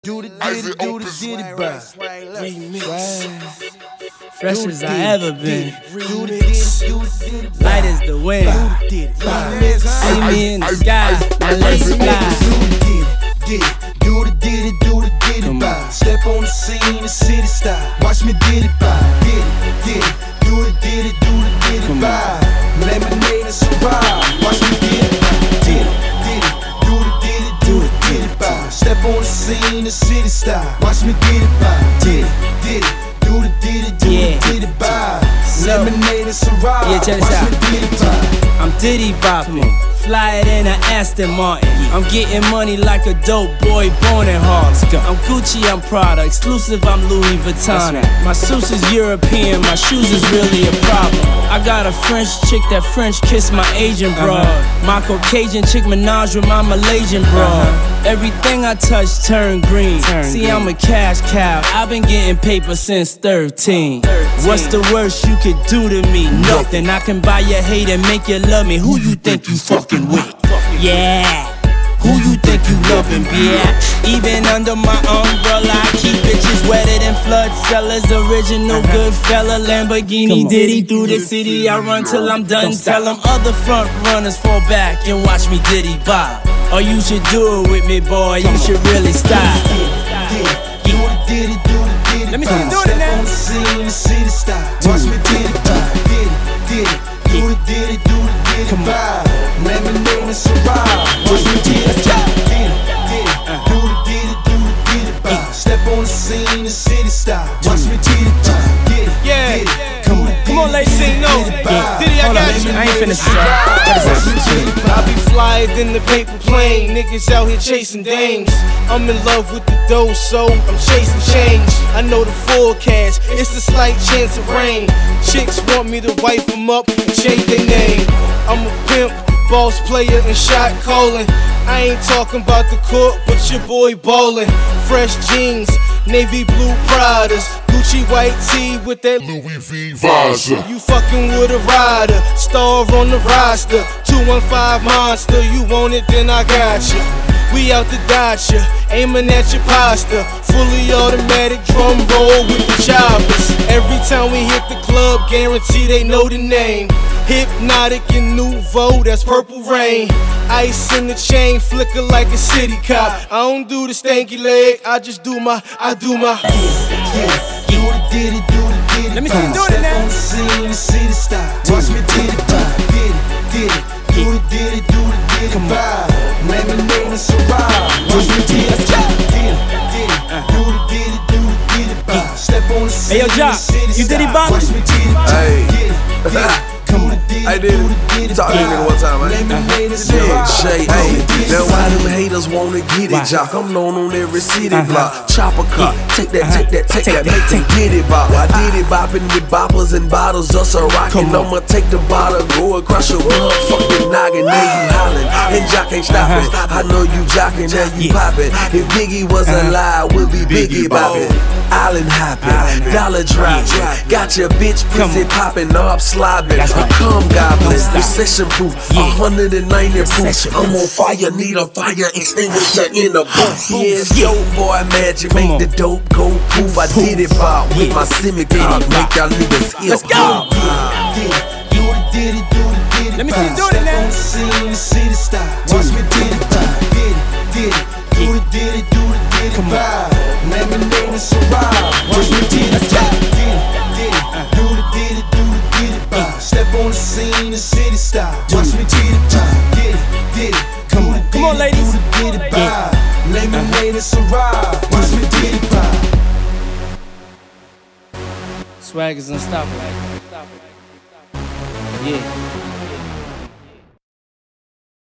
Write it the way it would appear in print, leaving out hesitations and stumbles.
Do the diddy bop. Fresh as I ever been. Light as the wind. See me in the sky, now let's fly. Do the diddy bop. Step on the scene, the city style. Watch me diddy bop. Diddy. Do the diddy bop. Lemonade and Ciroc. Watch me diddy bop. Diddy. Do the diddy bop. Step on the scene, the city style. Watch me get it by. Diddy. Do the diddy bop. Lemonade and Ciroc. Yeah, check this Watch out. me get it by. I'm Diddy bopping, flyer than an Aston Martin. I'm getting money like a dope boy born in Harlem. I'm Gucci, I'm Prada, exclusive, I'm Louis Vuitton. My suits is European, my shoes is really a problem. I got a French chick that French kiss my Asian broad. My Caucasian chick Minaj with my Malaysian broad. Everything I touch turn green. See, I'm a cash cow, I've been getting paper since 13. What's the worst you could do to me? Nothing. I can buy your hate and make you love me. Who you think you fucking with? Yeah. Who you think you loving, bitch? Even under my umbrella, I keep bitches wetter than flood sellers. Original good fella, Lamborghini Diddy through the city. I run till I'm done. Tell them other front runners fall back and watch me Diddy bop. Or you should do it with me, boy. You should really stop. Do the diddy Let me see you do it now. Step on the scene, the city style. Watch me diddy bop. Diddy. Do the diddy bop. Lemonade and Ciroc. Watch me diddy bop. Do the diddy bop. Step on the scene, the city style. Watch me diddy bop. Yeah. Come on, ladies, sing no. Diddy, I got you. I ain't finished this. I be flyer than the paper plane. Niggas out here chasing dames. I'm in love with the dough, so I'm chasing change. I know the forecast, it's a slight chance of rain. Chicks want me to wipe them up and change their name. I'm a pimp, boss player, and shot calling. I ain't talking about the court, but your boy ballin'. Fresh jeans, navy blue Pradas, Gucci white tee with that Louis V visor. You fucking with a rider, star on the roster, 215 monster. You want it, then I got you. We out to dodge ya, aiming at your pasta. Fully automatic drum roll with the choppers. Every time we hit the club, guarantee they know the name. Hypnotic and Nouveau, that's Purple Rain. Ice in the chain, flicker like a city cop. I don't do the stanky leg, I just do my. Do the diddy Let me see you do it now. Step on the scene, the city style. Watch me diddy bop. Diddy. Do the diddy bop. Lemonade and Ciroc. Watch me diddy bop. Do the diddy bop. Step on the scene, Hey, yo, Jock, the city you diddy style. bop? Watch me diddy bop. Hey. I did it. Talk to me nigga one time, man. Lemonade and Yeah, Ciroc. Shay, hey. Now why them haters wanna get it, Jock? I'm known on every city block. Chopper car, take that, make them get it bop. I did it bopping with boppers and bottles, just a rockin'. I'ma take the bottle, go across your motherfucking noggin. Now you hollin', and Jock ain't stoppin'. I know you jockin', now you poppin'. If Biggie was alive, we'll be Biggie boppin'. Island hoppin', dollar droppin'. Got your bitch pussy poppin', knob slobbin'. Come goblin, recession proof, 190 proof. I'm on fire, need a fire extinguisher in the booth. Yeah, yo boy magic, make the dope go poof. I did it bop with my semi-card, make y'all niggas heal. Let's go. Do the diddy Let me see you do it now. Step on the scene, the city style. Watch me diddy bop. Diddy. Do the diddy bop. Lemonade and Ciroc. Watch me diddy bop. Do the diddy bop. Step on the scene, the city style. Watch me diddy bop. Diddy. Come on, ladies. Do the diddy bop. Lemonade and Ciroc. Watch me diddy bop. Swag is unstoppable. Yeah.